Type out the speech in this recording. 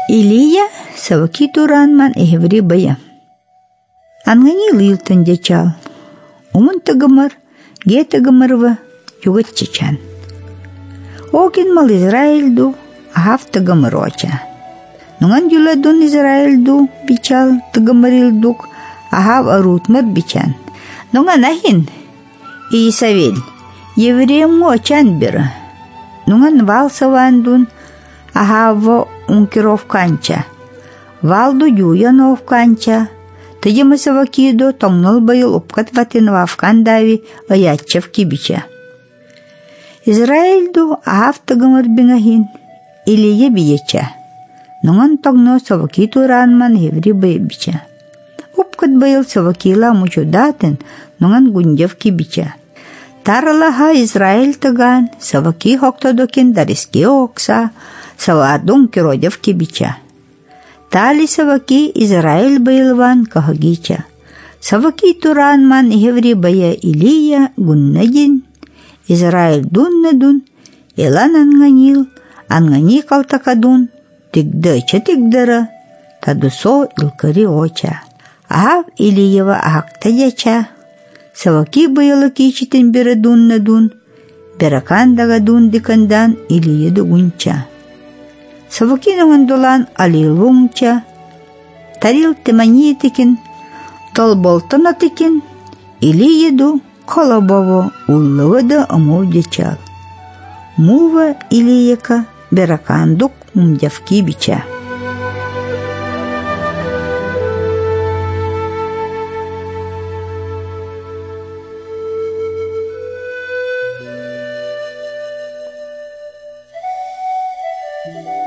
Илия саваки туранман эхеври бая. Ангани лилтын дечал. Умын тыгымыр, ге тыгымырвы югат чечан. Окин мал Израильду, ахав тыгымыр оча. Нуңан юладун Израильду бичал тыгымырилдук, ахав арутмыр бичан. Нуңан ахин, Иисавель, евреем очан биры. Нуңан вал савандун, ахав ункировканча. Валду юяновканча. Тыдемы савакидо тоңныл байыл упкат ватын вавкан дави аятчев кибича. Израильду ахав тыгымыр бингахин, Илие биеча. Нуңан тоңно саваки туранман еври байбича. Упкат байыл савакила мучудатын, нуңан гундев кибича. Таралаха Израиль тыган, саваки хоктодокин дариске окса, савардун киродев кибича. Тали саваки Израиль байылван кахагича. Саваки туранман еври бая Илия гуннадин, Израиль дуннадун, элан ангани калтакадун, тигдача тигдара, тадусо илкари оча. Ахав Илиева ахактадяча. Саваки байылы кичитин бері дуннадун, беракандага дун дикандан Илиеду гунча. Саваки нуңандулан алилвунча, тарил тиманиетикин, толболтанатикин, Илиеду колобово уллывыда амудячал. Мува Илиека беракандук умдявки бича. Thank you.